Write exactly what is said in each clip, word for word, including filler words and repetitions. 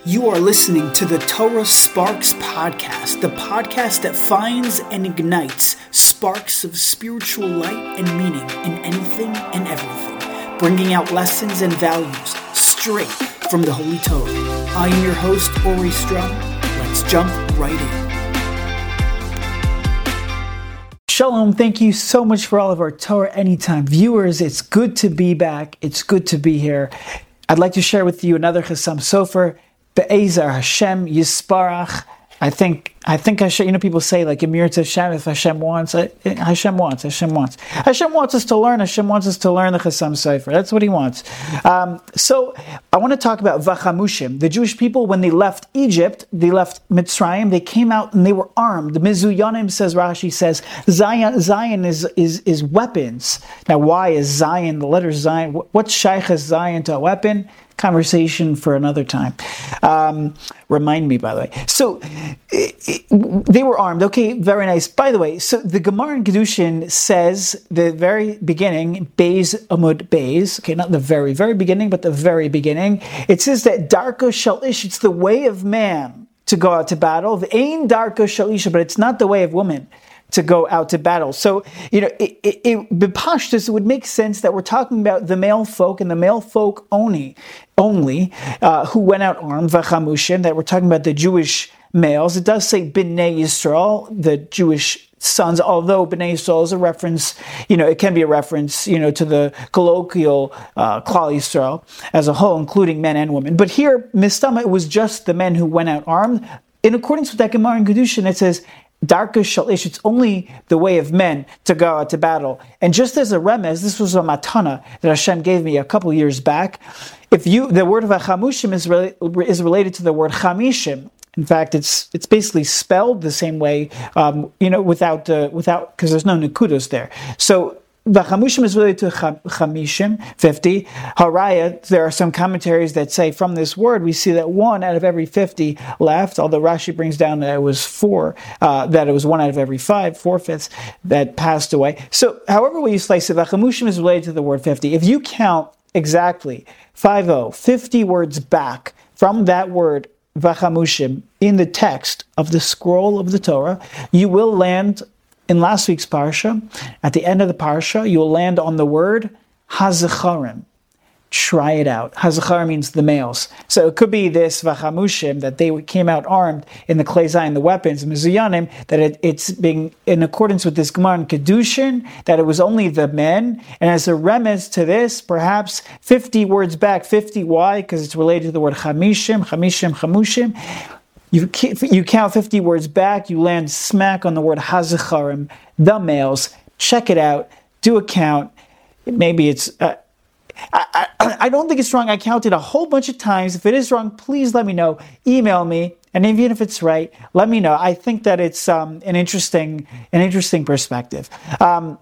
You are listening to the Torah Sparks Podcast, the podcast that finds and ignites sparks of spiritual light and meaning in anything and everything, bringing out lessons and values straight from the Holy Torah. I am your host, Ori Strum. Let's jump right in. Shalom, thank you so much for all of our Torah Anytime viewers. It's good to be back. It's good to be here. I'd like to share with you another Chassam Sofer. Be'ezer Hashem Yisparach. I think, I think Hashem, you know, people say like, Emir to Hashem, if Hashem wants, Hashem wants, Hashem wants. Hashem wants us to learn, Hashem wants us to learn the Chassam Sofer. That's what He wants. Um, so, I want to talk about Vachamushim. The Jewish people, when they left Egypt, they left Mitzrayim, they came out and they were armed. The Mizuyanim, says Rashi, says, Zion, Zion is, is, is weapons. Now, why is Zion, the letter Zion, what's Shaykh as Zion to a weapon? Conversation for another time. Um, remind me, by the way. So, it, it, they were armed. Okay, very nice. By the way, so the Gemara in Kedushin says, the very beginning, Beis Amud Beis, okay, not the very, very beginning, but the very beginning, it says that Darko Shel Ish, it's the way of man to go out to battle. The Ein Darko Shel Isha, but it's not the way of woman to go out to battle. So, you know, it, it, it, B'pashtus, it would make sense that we're talking about the male folk and the male folk only, only uh, who went out armed, Vachamushim, that we're talking about the Jewish males. It does say B'nai Yisrael, the Jewish sons, although B'nai Yisrael is a reference, you know, it can be a reference, you know, to the colloquial uh, Klal Yisrael as a whole, including men and women. But here, Mistama, it was just the men who went out armed. In accordance with that Gemara in Kedushin, it says, Darka Shel Ish, it's only the way of men to go out to battle. And just as a remez, this was a matana that Hashem gave me a couple years back. If you, the word Vachamushim is, re, is related to the word Chamishim. In fact, it's it's basically spelled the same way, um, you know, without uh, without because there's no nekudos there. So Vachamushim is related to Chamishim, fifty. Haraya, there are some commentaries that say from this word, we see that one out of every fifty left, although Rashi brings down that it was four, uh, that it was one out of every five, four-fifths, that passed away. So, however way you slice it, Vachamushim is related to the word fifty. If you count exactly five, fifty words back from that word, Vachamushim, in the text of the scroll of the Torah, you will land in last week's parsha, at the end of the parsha, you will land on the word Hazacharim. Try it out. Hazacharim means the males. So it could be this Vachamushim, that they came out armed in the Klei Zayin, the weapons, Mizuyanim, that it, it's being in accordance with this Gemara in Kedushin, that it was only the men. And as a remez to this, perhaps fifty words back, fifty, why? Because it's related to the word Chamishim, Chamishim, Chamushim. You, you count fifty words back, you land smack on the word Hazacharim, the males. Check it out. Do a count. Maybe it's... Uh, I, I, I don't think it's wrong. I counted a whole bunch of times. If it is wrong, please let me know. Email me. And even if it's right, let me know. I think that it's um, an interesting an interesting perspective. Um,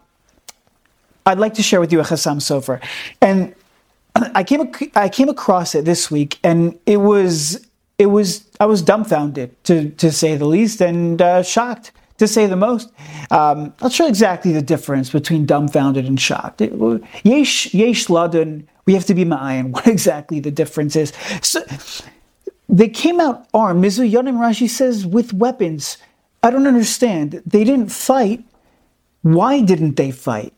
I'd like to share with you a Chassam Sofer. And I came I came across it this week, and it was... It was, I was dumbfounded, to, to say the least, and uh, shocked, to say the most. Um, not sure exactly the difference between dumbfounded and shocked. It, yesh, yesh ladun, we have to be ma'ayin, what exactly the difference is. So, they came out armed, Mizuyanim, Rashi says, with weapons. I don't understand. They didn't fight. Why didn't they fight?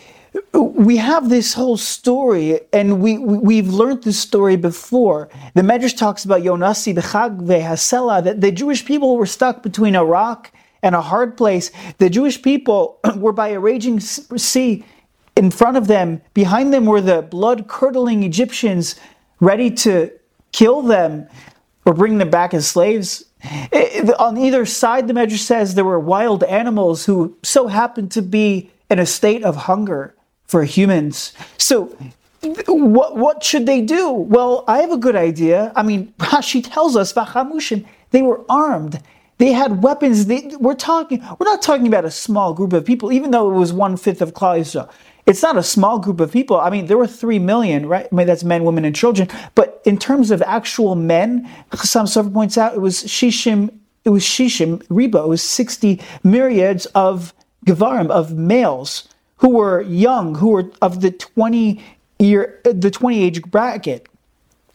We have this whole story, and we, we, we've learned this story before. The Medrash talks about Yonasi, B'chag ve'hasela, that the Jewish people were stuck between a rock and a hard place. The Jewish people were by a raging sea. In front of them, behind them were the blood-curdling Egyptians ready to kill them or bring them back as slaves. It, on either side, the Medrash says, there were wild animals who so happened to be in a state of hunger for humans. So, what what should they do? Well, I have a good idea. I mean, Rashi tells us, Vachamushim, they were armed. They had weapons. They, we're talking. We're not talking about a small group of people, even though it was one fifth of Klal Yisrael. It's not a small group of people. I mean, there were three million, right? I mean, that's men, women, and children. But in terms of actual men, Chassam Sofer points out, it was shishim. It was shishim riba. It was sixty myriads of gevarim, of males who were young, who were of the twenty year, the twenty age bracket.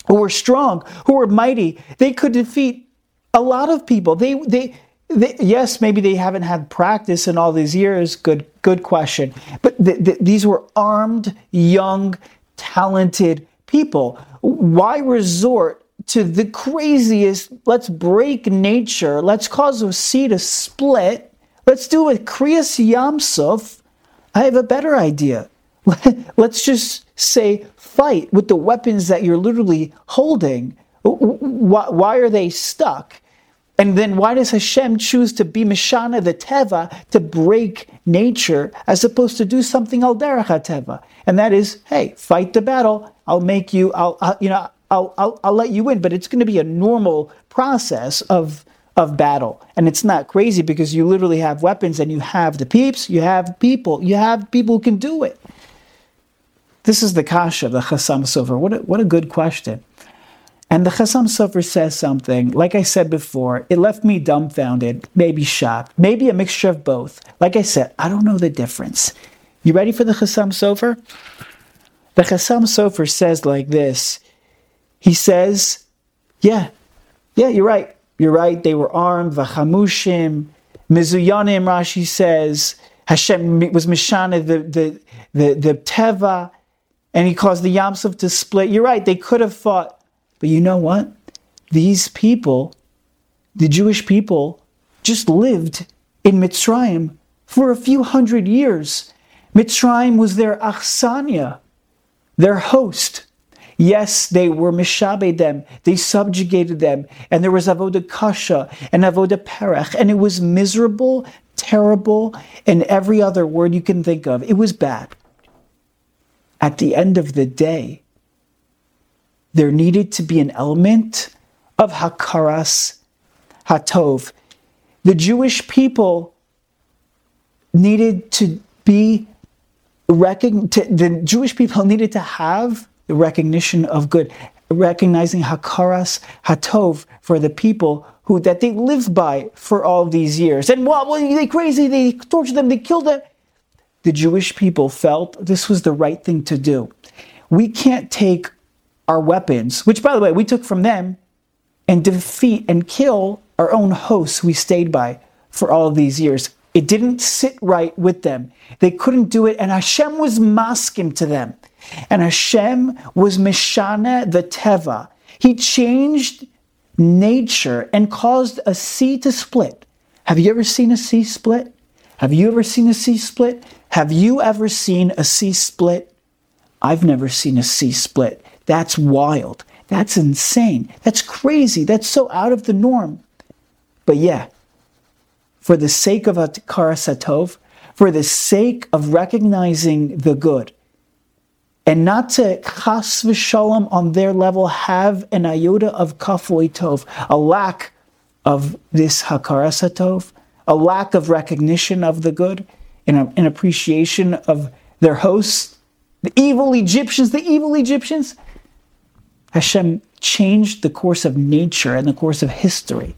who were strong, who were mighty. They could defeat a lot of people. They, they, they yes, maybe they haven't had practice in all these years. Good, good question. But th- th- these were armed, young, talented people. Why resort to the craziest? Let's break nature. Let's cause a sea to split. Let's do it. Kriyas Yamsuf. I have a better idea. Let's just say fight with the weapons that you're literally holding. Why are they stuck? And then why does Hashem choose to be Mishana the Teva, to break nature, as opposed to do something al derech teva? And that is, hey, fight the battle. I'll make you. I'll, I'll you know. I'll, I'll I'll let you in. But it's going to be a normal process of of battle, and it's not crazy because you literally have weapons and you have the peeps. You have people. You have people who can do it. This is the kasha, the Chassam Sofer. What a, what a good question. And the Chassam Sofer says something, like I said before, it left me dumbfounded, maybe shocked, maybe a mixture of both. Like I said, I don't know the difference. You ready for the Chassam Sofer? The Chassam Sofer says like this. He says, yeah, yeah, you're right. You're right. They were armed, vachamushim, mizuyanim, Rashi says. Hashem was mishana, the, the, the, the teva, and he caused the Yamsuf to split. You're right, they could have fought. But you know what? These people, the Jewish people, just lived in Mitzrayim for a few hundred years. Mitzrayim was their achsania, their host. Yes, they were mishabed them, they subjugated them, and there was avodah kasha and avodah perech, and it was miserable, terrible, and every other word you can think of. It was bad. At the end of the day, there needed to be an element of hakaras hatov. The Jewish people needed to be recognized. The Jewish people needed to have the recognition of good, recognizing hakaras hatov for the people who that they lived by for all these years. And what well, were they crazy? They tortured them. They killed them. The Jewish people felt this was the right thing to do. We can't take our weapons, which, by the way, we took from them, and defeat and kill our own hosts we stayed by for all of these years. It didn't sit right with them. They couldn't do it, and Hashem was maskim to them. And Hashem was Mishana the Teva. He changed nature and caused a sea to split. Have you ever seen a sea split? Have you ever seen a sea split? Have you ever seen a sea split? I've never seen a sea split. That's wild. That's insane. That's crazy. That's so out of the norm. But yeah, for the sake of hakaras hatov, for the sake of recognizing the good, and not to chas v'shalom on their level have an iota of kafui tov, a lack of this hakaras hatov, a lack of recognition of the good, and an appreciation of their hosts, the evil Egyptians, the evil Egyptians. Hashem changed the course of nature and the course of history.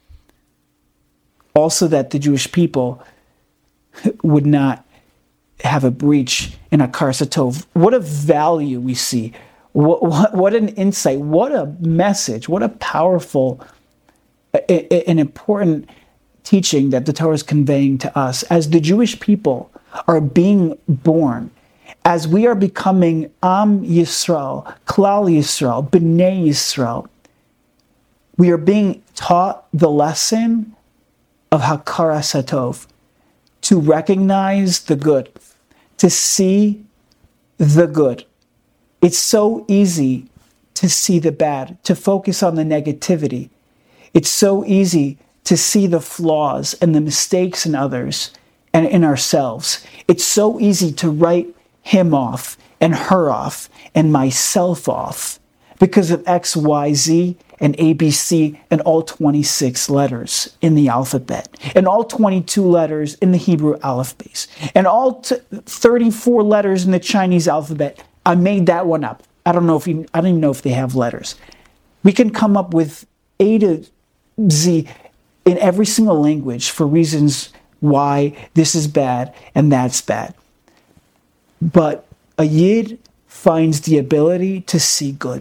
Also that the Jewish people would not have a breach in hakaras hatov. What a value we see. What, what, what an insight. What a message. What a powerful, a, a, an important teaching that the Torah is conveying to us. As the Jewish people are being born, as we are becoming Am Yisrael, Klal Yisrael, B'nai Yisrael, we are being taught the lesson of hakaras hatov, to recognize the good, to see the good. It's so easy to see the bad, to focus on the negativity. It's so easy to see the flaws and the mistakes in others and in ourselves. It's so easy to write him off and her off and myself off because of X, Y, Z, and A B C, and all twenty-six letters in the alphabet, and all twenty-two letters in the Hebrew alphabet, and all t- thirty-four letters in the Chinese alphabet. I made that one up. I don't know if you, I don't even know if they have letters. We can come up with A to Z in every single language for reasons why this is bad and that's bad. But a Yid finds the ability to see good.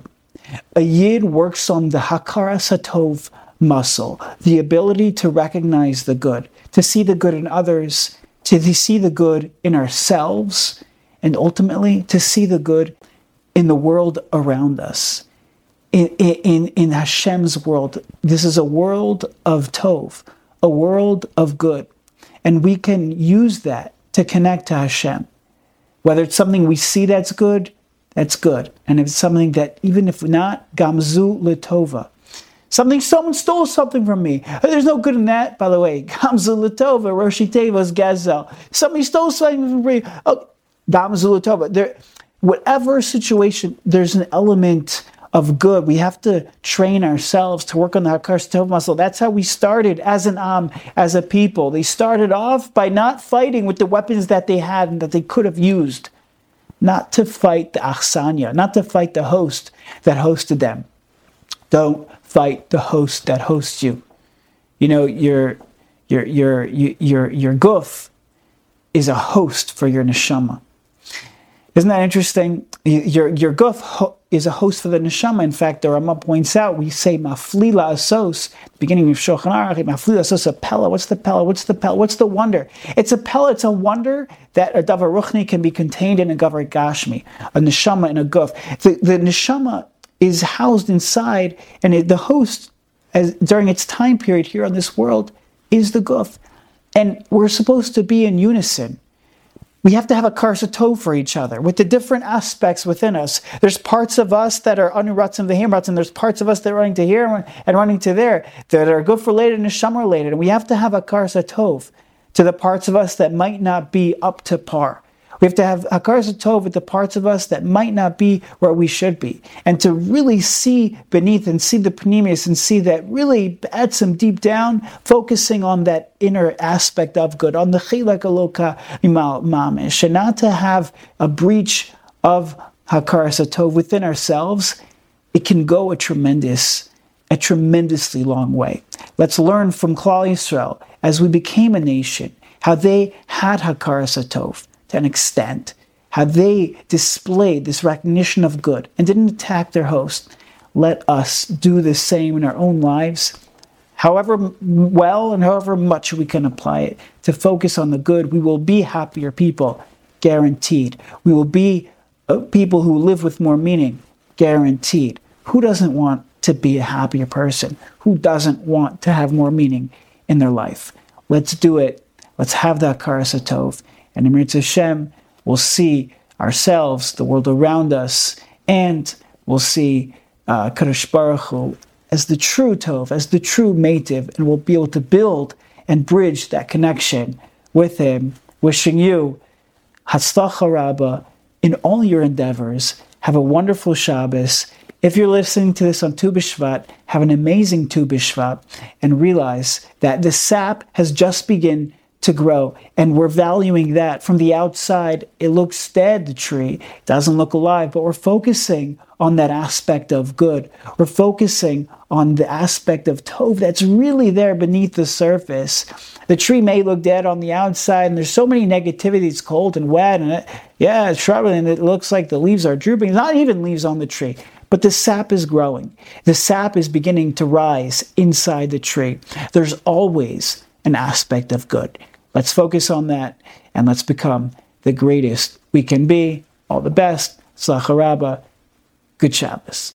A Yid works on the Hakaras HaTov muscle, the ability to recognize the good, to see the good in others, to see the good in ourselves, and ultimately to see the good in the world around us. In, in, in Hashem's world, this is a world of Tov, a world of good. And we can use that to connect to Hashem. Whether it's something we see that's good, that's good. And if it's something that, even if not, Gamzu Litova. Something, someone stole something from me. There's no good in that, by the way. Gamzu Litova, Roshi Teva's Gazel. Somebody stole something from me. Oh, Gamzu Litova. There, whatever situation, there's an element of good. We have to train ourselves to work on the Hakaras HaTov muscle. That's how we started as an Am, as a people. They started off by not fighting with the weapons that they had and that they could have used. Not to fight the Achsanya, not to fight the host that hosted them. Don't fight the host that hosts you. You know, your your your your your guf is a host for your neshama. Isn't that interesting? Your your guf ho- is a host for the neshama. In fact, the Rama points out, we say maflila asos, beginning of Shulchan Aruch, maflila asos, a pella. What's the pella? What's the pella? What's the wonder? It's a pella. It's a wonder that a davar ruchni can be contained in a davar gashmi, a neshama in a guf. The, the neshama is housed inside, and it, the host, as during its time period here on this world, is the guf. And we're supposed to be in unison. We have to have a Hakaras HaTov for each other, with the different aspects within us. There's parts of us that are anuratzim v'himratzim, and there's parts of us that are running to here and running to there, that are guf related and neshama related. And we have to have a Hakaras HaTov to the parts of us that might not be up to par. We have to have Hakaras HaTov with the parts of us that might not be where we should be. And to really see beneath and see the panemius and see that really add some deep down, focusing on that inner aspect of good, on the chilek aloka mamish, and not to have a breach of Hakaras HaTov within ourselves. It can go a tremendous, a tremendously long way. Let's learn from Klal Yisrael, as we became a nation, how they had Hakaras HaTov to an extent, how they displayed this recognition of good and didn't attack their host. Let us do the same in our own lives, however well and however much we can apply it to focus on the good. We will be happier people, guaranteed. We will be uh, people who live with more meaning, guaranteed. Who doesn't want to be a happier person? Who doesn't want to have more meaning in their life? Let's do it. Let's have that Hakaras HaTov. And Emir Hashem, we'll see ourselves, the world around us, and we'll see uh, Kadosh Baruch Hu as the true Tov, as the true Meitiv, and we'll be able to build and bridge that connection with Him. Wishing you Hatzlacha Rabbah in all your endeavors. Have a wonderful Shabbos. If you're listening to this on Tu B'Shvat, have an amazing Tu B'Shvat, and realize that the sap has just begun to grow, and we're valuing that. From the outside, it looks dead, the tree, it doesn't look alive, but we're focusing on that aspect of good. We're focusing on the aspect of Tov that's really there beneath the surface. The tree may look dead on the outside, and there's so many negativity. It's cold and wet, and it, yeah, it's shrubby, and it looks like the leaves are drooping. There's not even leaves on the tree, but the sap is growing. The sap is beginning to rise inside the tree. There's always an aspect of good. Let's focus on that, and let's become the greatest we can be. All the best. Hatzlacha Rabbah. Good Shabbos.